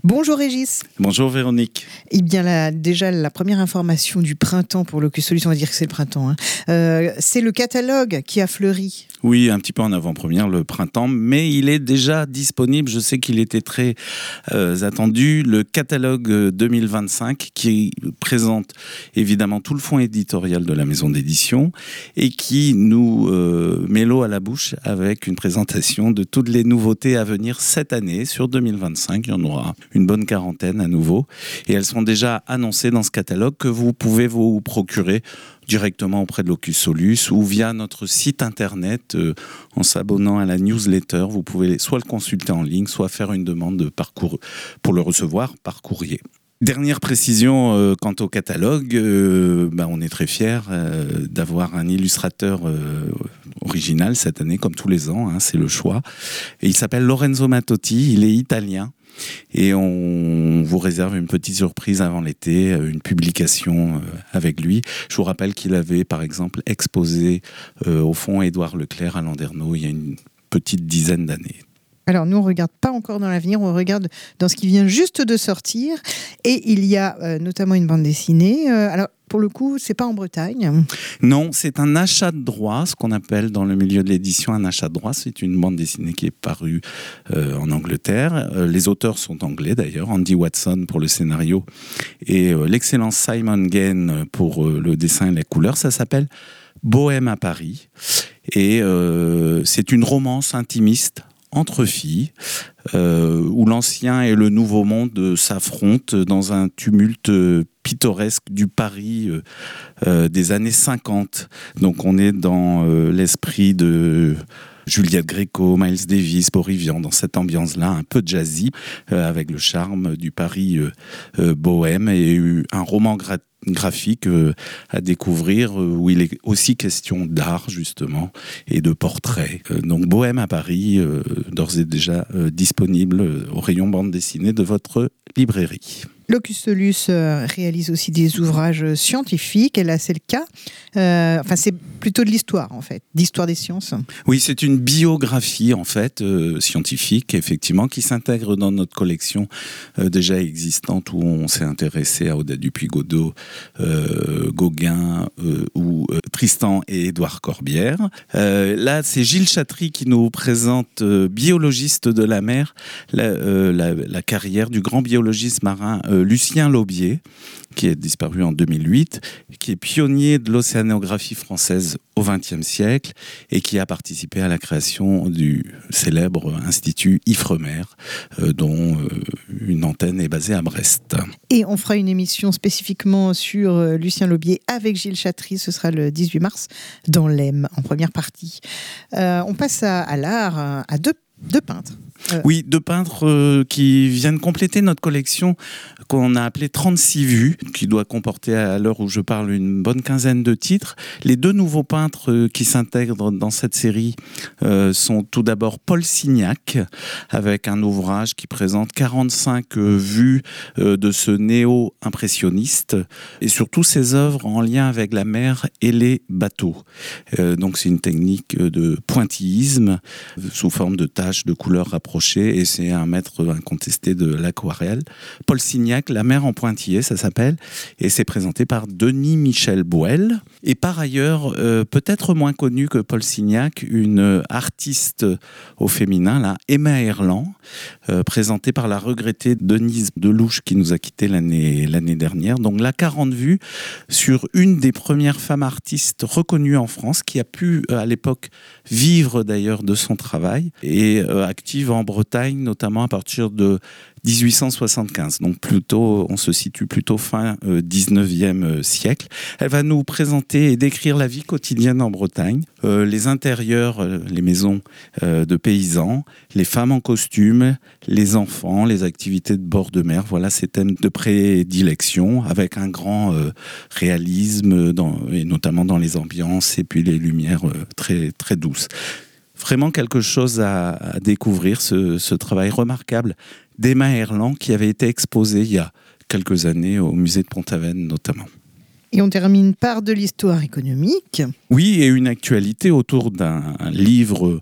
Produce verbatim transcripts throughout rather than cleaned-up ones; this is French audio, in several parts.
Bonjour Régis. Bonjour Véronique. Eh bien, la, déjà, la première information du printemps pour Locus Solus, on va dire que c'est le printemps, hein. euh, c'est le catalogue qui a fleuri. Oui, un petit peu en avant-première le printemps, mais il est déjà disponible. Je sais qu'il était très euh, attendu. Le catalogue deux mille vingt-cinq qui présente évidemment tout le fonds éditorial de la maison d'édition et qui nous euh, met l'eau à la bouche avec une présentation de toutes les nouveautés à venir cette année. Sur deux mille vingt-cinq, il y en aura une bonne quarantaine à nouveau. Et elles sont déjà annoncées dans ce catalogue que vous pouvez vous procurer directement auprès de Locus Solus ou via notre site internet euh, en s'abonnant à la newsletter. Vous pouvez soit le consulter en ligne, soit faire une demande de parcours pour le recevoir par courrier. Dernière précision euh, quant au catalogue, euh, bah, on est très fiers euh, d'avoir un illustrateur euh, original cette année, comme tous les ans, hein, c'est le choix. Et il s'appelle Lorenzo Mattotti, il est italien. Et on vous réserve une petite surprise avant l'été, une publication avec lui. Je vous rappelle qu'il avait, par exemple, exposé euh, au fond Édouard Leclerc à Landerneau il y a une petite dizaine d'années. Alors nous, on ne regarde pas encore dans l'avenir, on regarde dans ce qui vient juste de sortir. Et il y a euh, notamment une bande dessinée. Euh, alors, pour le coup, c'est pas en Bretagne. Non, c'est un achat de droit, ce qu'on appelle dans le milieu de l'édition un achat de droit. C'est une bande dessinée qui est parue euh, en Angleterre. Euh, les auteurs sont anglais d'ailleurs. Andy Watson pour le scénario et euh, l'excellent Simon Gain pour euh, le dessin et les couleurs. Ça s'appelle Bohème à Paris. Et euh, c'est une romance intimiste entre filles, euh, où l'ancien et le nouveau monde s'affrontent dans un tumulte pittoresque du Paris euh, euh, des années cinquante. Donc on est dans euh, l'esprit de Juliette Gréco, Miles Davis, Boris Vian, dans cette ambiance-là, un peu jazzy, euh, avec le charme du Paris euh, euh, bohème, et un roman gratuit graphique euh, à découvrir euh, où il est aussi question d'art justement et de portraits. Euh, donc Bohème à Paris, euh, d'ores et déjà euh, disponible euh, au rayon bande dessinée de votre librairie. Locus Solus euh, réalise aussi des ouvrages scientifiques, et là c'est le cas. Euh, enfin, c'est plutôt de l'histoire en fait, d'histoire des sciences. Oui, c'est une biographie en fait euh, scientifique, effectivement, qui s'intègre dans notre collection euh, déjà existante où on s'est intéressé à Odette Dupuy-Godeau, euh, Gauguin euh, ou euh, Tristan et Édouard Corbière. Euh, là, c'est Gilles Chatry qui nous présente euh, biologiste de la mer, la, euh, la, la carrière du grand biologiste marin euh, Lucien Laubier, qui est disparu en deux mille huit, qui est pionnier de l'océanographie française au vingtième siècle et qui a participé à la création du célèbre institut Ifremer, euh, dont euh, une antenne est basée à Brest. Et on fera une émission spécifiquement sur euh, Lucien Laubier avec Gilles Chatry, ce sera le dix-huit mars dans l'E M, en première partie. Euh, on passe à, à l'art, à deux, deux peintres. Euh... Oui, deux peintres euh, qui viennent compléter notre collection qu'on a appelée trente-six vues, qui doit comporter à l'heure où je parle une bonne quinzaine de titres. Les deux nouveaux peintres euh, qui s'intègrent dans cette série euh, sont tout d'abord Paul Signac, avec un ouvrage qui présente quarante-cinq euh, vues euh, de ce néo-impressionniste, et surtout ses œuvres en lien avec la mer et les bateaux. Euh, donc c'est une technique de pointillisme sous forme de taches de couleurs rapprochées, et c'est un maître incontesté de l'aquarelle. Paul Signac, La mer en pointillé, ça s'appelle, et c'est présenté par Denis Michel Bouel. Et par ailleurs, euh, peut-être moins connue que Paul Signac, une artiste au féminin, là, Emma Erland, euh, présentée par la regrettée Denise Delouche, qui nous a quittés l'année, l'année dernière. Donc là, quarante vues sur une des premières femmes artistes reconnues en France, qui a pu, euh, à l'époque, vivre d'ailleurs de son travail, et euh, active en Bretagne, notamment à partir de dix-huit cent soixante-quinze. Donc plutôt, on se situe plutôt fin euh, dix-neuvième siècle. Elle va nous présenter et décrire la vie quotidienne en Bretagne, euh, les intérieurs, euh, les maisons euh, de paysans, les femmes en costume, les enfants, les activités de bord de mer. Voilà ces thèmes de prédilection, avec un grand euh, réalisme, dans, et notamment dans les ambiances et puis les lumières euh, très, très douces. Vraiment quelque chose à, à découvrir, ce, ce travail remarquable d'Emma Erland qui avait été exposé il y a quelques années au musée de Pont-Aven notamment. Et on termine par de l'histoire économique. Oui, et une actualité autour d'un livre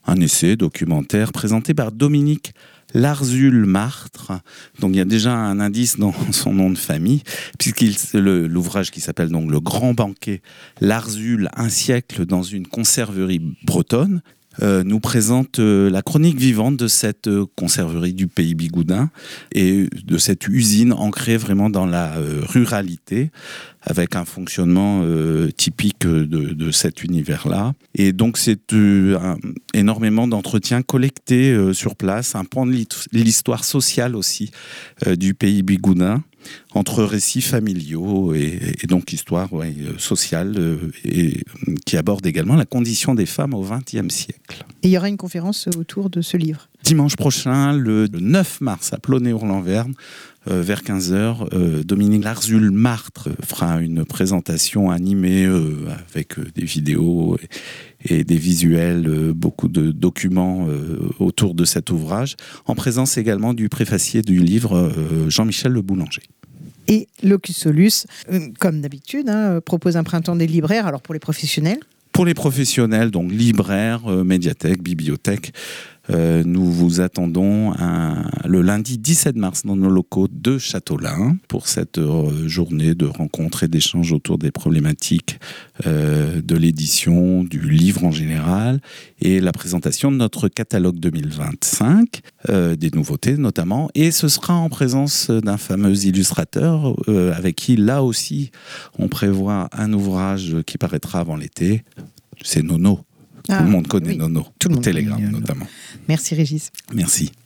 un essai documentaire présenté par Dominique Larzule-Martre. Donc il y a déjà un indice dans son nom de famille, puisqu'il le, l'ouvrage qui s'appelle donc Le Grand Banquet Larzule, un siècle dans une conserverie bretonne, Euh, nous présente euh, la chronique vivante de cette euh, conserverie du Pays Bigoudin et de cette usine ancrée vraiment dans la euh, ruralité, avec un fonctionnement euh, typique de, de cet univers-là. Et donc c'est euh, un, énormément d'entretiens collectés euh, sur place, un pan de l'histoire sociale aussi euh, du Pays Bigoudin, entre récits familiaux et, et donc histoire ouais, sociale euh, et qui aborde également la condition des femmes au vingtième siècle. Et il y aura une conférence autour de ce livre. Dimanche prochain, le neuf mars, à Plonnet-Ourlanverne, euh, vers quinze heures, euh, Dominique Larzule-Martre fera une présentation animée euh, avec euh, des vidéos et, et des visuels, euh, beaucoup de documents euh, autour de cet ouvrage, en présence également du préfacier du livre, euh, Jean-Michel Le Boulanger. Et Locus Solus, euh, comme d'habitude, hein, propose un printemps des libraires, alors pour les professionnels. Pour les professionnels, donc libraires, euh, médiathèques, bibliothèques, euh, nous vous attendons un, le lundi dix-sept mars dans nos locaux de Châteaulin pour cette euh, journée de rencontres et d'échanges autour des problématiques euh, de l'édition, du livre en général et la présentation de notre catalogue deux mille vingt-cinq, euh, des nouveautés notamment. Et ce sera en présence d'un fameux illustrateur euh, avec qui, là aussi, on prévoit un ouvrage qui paraîtra avant l'été. C'est Nono. Ah, tout le monde connaît oui. Nono. Tout le monde Télégramme connaît, notamment. Merci Régis. Merci.